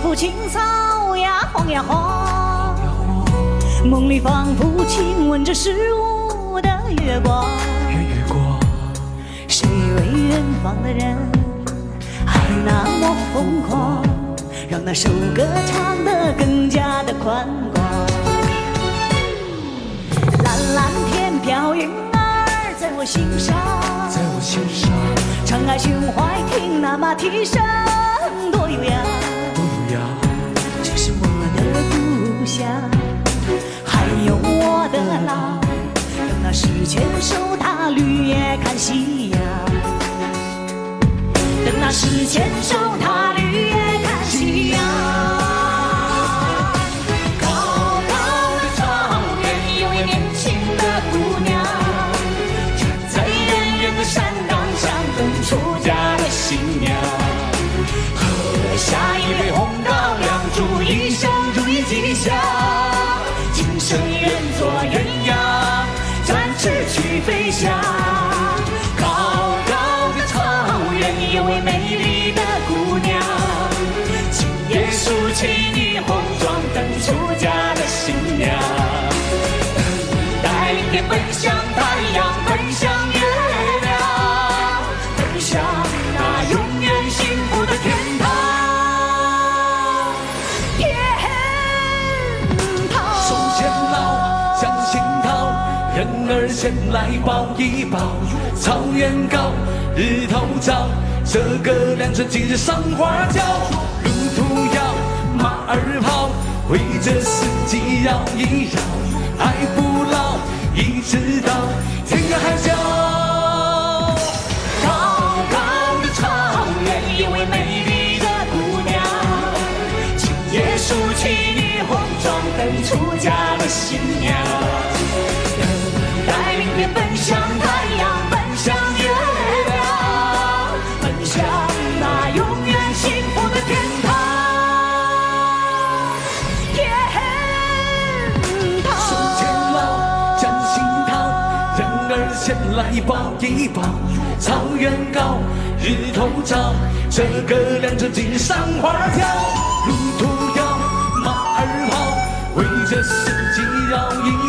幅青草呀，黄呀黄。梦里仿佛亲吻着十五的月光。谁为远方的人还那么疯狂，让那首歌唱得更加的宽广。蓝蓝天飘云儿在我心上，敞开胸怀听那马蹄声，多优雅，这是我的故乡，还有我的郎，让那时牵手踏绿叶看夕阳，等那时牵手踏绿叶看夕阳。高高的草原有位年轻的姑娘，站在远远的山岗上等出嫁的新娘。喝下一杯红高粱，祝一生如意吉祥，今生愿做鸳鸯，展翅去飞翔。高高的草原有位美丽的姑娘，今夜梳起霓虹妆，等出嫁的新娘。带领天奔向太阳，奔向月亮，奔向那永远幸福的天堂。 手牵老，将心掏，人儿前来抱一抱。草原高，日头照，这个良辰吉日赏花轿。路途遥，马儿跑，围着四季绕一绕。爱不老，一直到天涯海角。 高高的草原有位美丽的姑娘，今夜梳起霓虹妆，等出嫁的新娘。带领天奔向太阳，奔向月亮，奔向那永远幸福的天堂。 手牵老，将心掏，人儿前来抱一抱。草原高，日头照，这个良辰吉日赏花轿。路途遥，马儿跑，围着四季绕一